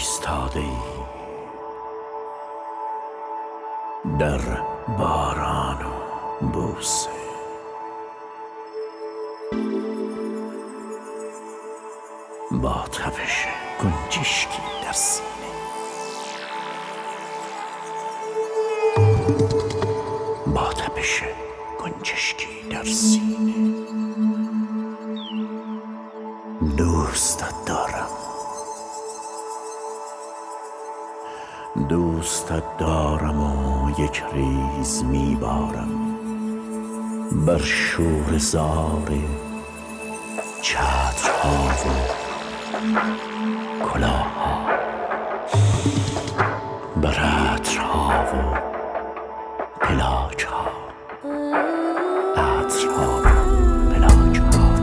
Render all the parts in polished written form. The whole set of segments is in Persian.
ایستاده ای در باران و بوسه، با تپش گنجشکی در سینه، با تپش گنجشکی در سینه. دوستت دارم، دوستت دارم و یک ریز میبارم بر شوره زار چترها و کلاهها، بر عطرها و پلاچها، عطرها و پلاچها.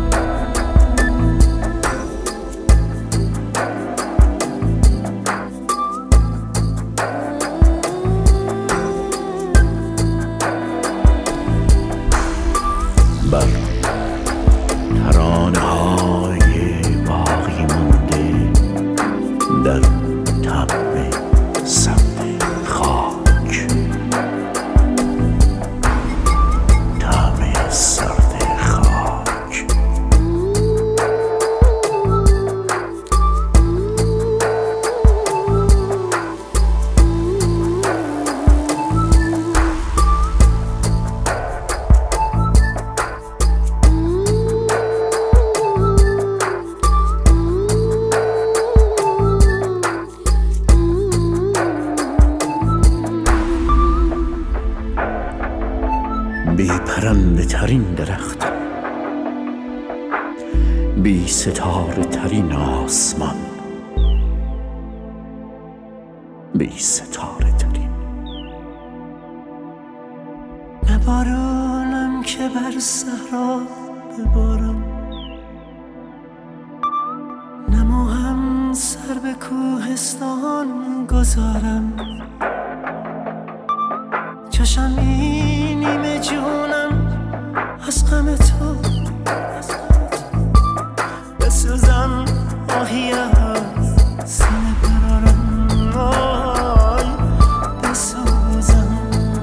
بر ترانه های باقی مانده در طبع سبز خاک، طعم سرد خاک. بی پرنده ترین درخت، بی ستاره ترین آسمان، بی ستاره ترین. نه بارانم که بر صحرا ببارم، نه موهم سر به کوهستان گذارم. چشم نیمه جونم از غم تو، بسوزم آهی از سینه برارم، آی بسوزم.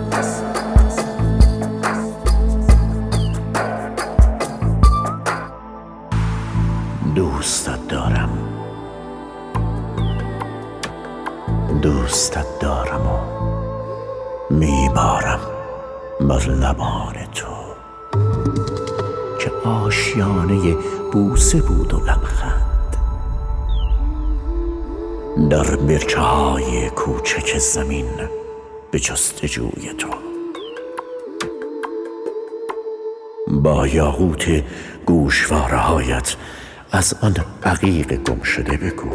دوستت دارم، دوستت دارم و میبارم بر لبان تو که آشیانه بوسه بود و لبخند، در برکه های کوچک زمین به جستجوی تو. با یاقوت گوشواره هایت از آن عقیق گم شده بگو.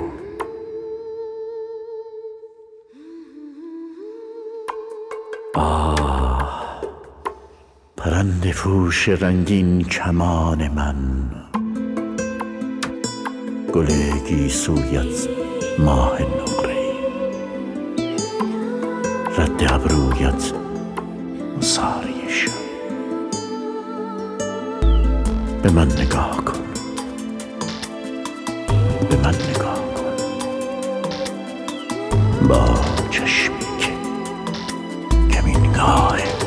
پرنده پوش رنگین کمان من، گل گیسویت ماه نقره‌ای، رد ابرویت مساری شب. به من نگاه کن، به من نگاه کن با چشمی که کمینگاه